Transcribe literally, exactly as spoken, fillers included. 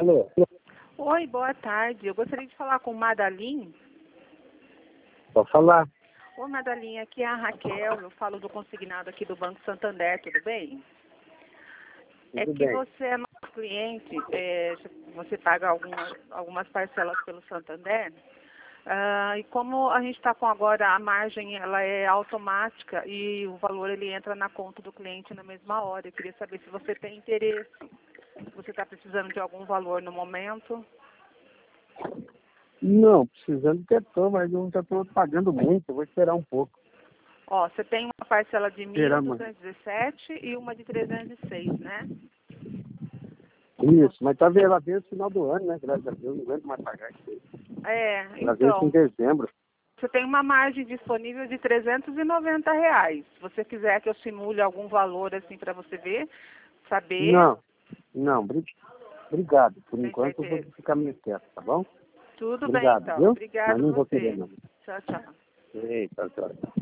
Alô? Oi, boa tarde. Eu gostaria de falar com Madaline. Pode falar. Oi, Madaline, aqui é a Raquel. Eu falo do consignado aqui do Banco Santander, tudo bem? Tudo É que bem. você é nosso cliente, é, você paga algumas, algumas parcelas pelo Santander. Ah, e como a gente está com agora a margem, ela é automática e o valor ele entra na conta do cliente na mesma hora. Eu queria saber se você tem interesse, se você está precisando de algum valor no momento. Não, precisando que estou, mas eu não estou pagando muito. Eu vou esperar um pouco. Ó, você tem uma parcela de Esperar, mil mano. duzentos e dezessete e uma de trezentos e seis, né? Isso, mas tá vendo, ela vem no final do ano, né? Graças a Deus, não aguento mais pagar isso aí. É, Ela vem em então, dezembro. você tem uma margem disponível de trezentos e noventa reais. Se você quiser que eu simule algum valor assim para você ver, saber, Não, não, bri- obrigado. Por tem enquanto eu vou certeza. ficar meio quieto, tá bom? Tudo bem Obrigado, então. viu? Mas Obrigado não vou querer, você. não. Tchau, tchau. Eita, tchau.